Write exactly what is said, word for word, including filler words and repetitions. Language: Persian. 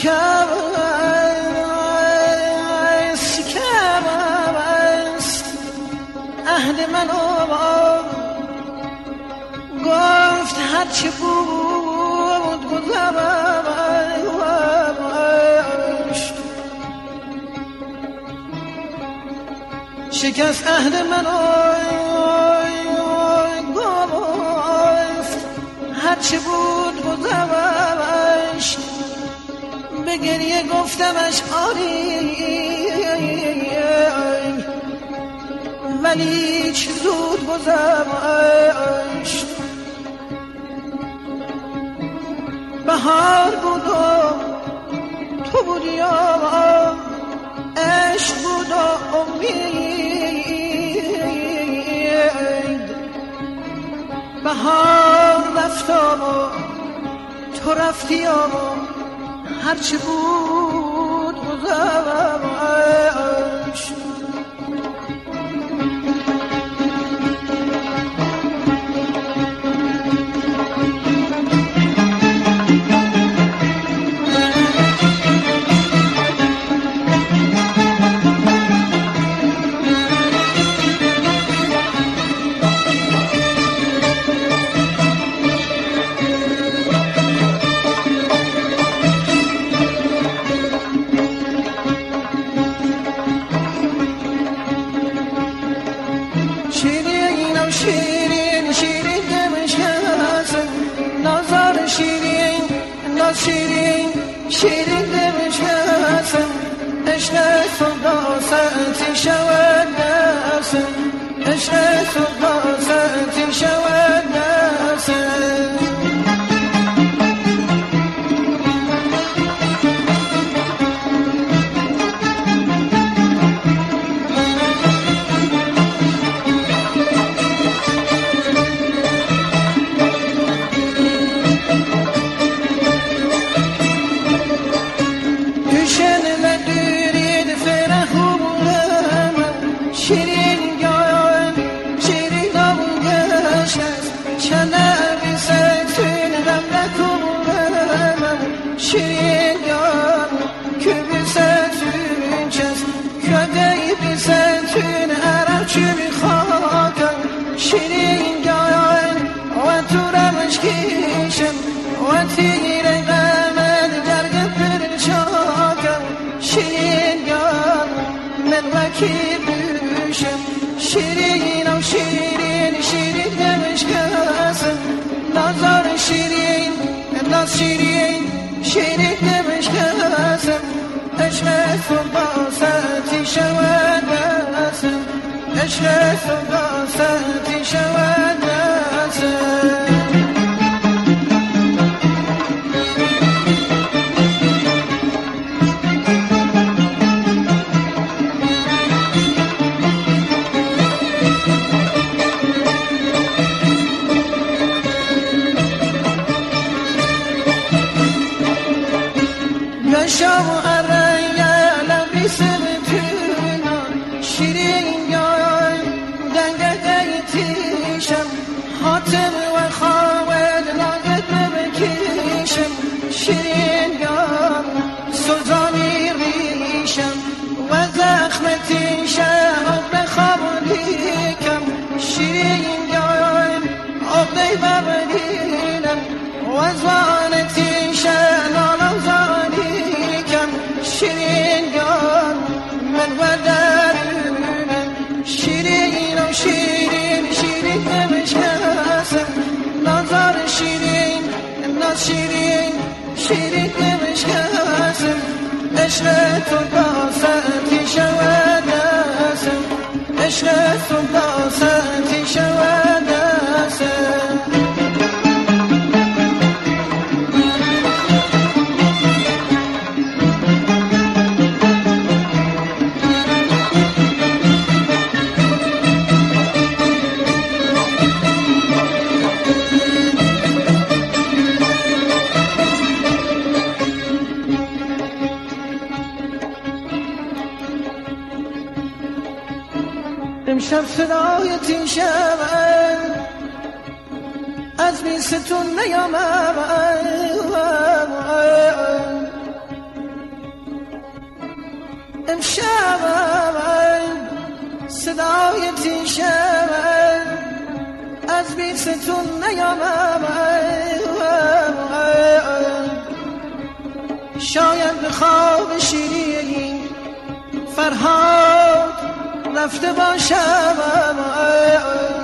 شکر شکر است عهد من گفت هرچی بود گذشت شکست عهد من گفت هرچی بود گذشت به گریه گفتمش آری ولی چه زود گذشت بهار بود و تو بودی و عشق بود و امید بهار رفت و تو رفتی و هرچی بود گذشت شیرین شیرین دمشکست نازار شیرین ناز شیرین شیرین دمشکست عشق صدا ساعتی شود نست عشق صدا ساعتی شود نست شیرین یار که بیستون چست کدی بیستون عرب چی میخواکم شیرین یار و تو رمش کشم و تیر قمد درگ پرچاکم شیرین یار من وکی بوشم شیرین و شیرین شیرین دمشکستم نازار شیرین ناز شیرین شیرین دمشکستم عشق صدا ساعتی شود نستم عشق صدا ساعتی شود نستم شام و اریا لبی سبتونا شیرین یای دنگه تیشم حاتم و خواهد لاغت بکشم شیرین یای سلطانی ریشم و زخم تیشم آب خوابونیکم شیرین یای آب ببرینم و زوان تیشم آلو شیرین یار من و درونم شیرین و شیرین شیرین دمشکستم نازار شیرین ناز شیرین شیرین دمشکستم عشق تو دا ساعتی شود نستم عشق تو دا ساعتی شود نستم امشب صدایتی شود از بیستون نیامد امشب صدای تیشم از بیستون نیامم، شاید به خواب شیرین فرهاد رفته باشم.